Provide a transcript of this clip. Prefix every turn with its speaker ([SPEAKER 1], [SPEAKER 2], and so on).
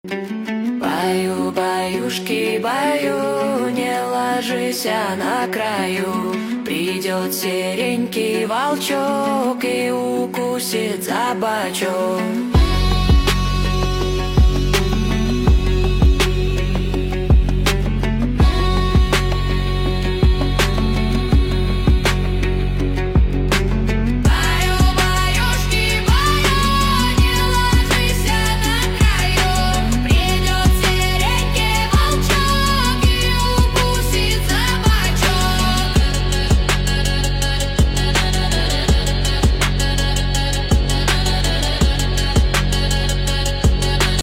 [SPEAKER 1] Баю, баюшки, баю, не ложись на краю. Придет серенький волчок и укусит за бочок.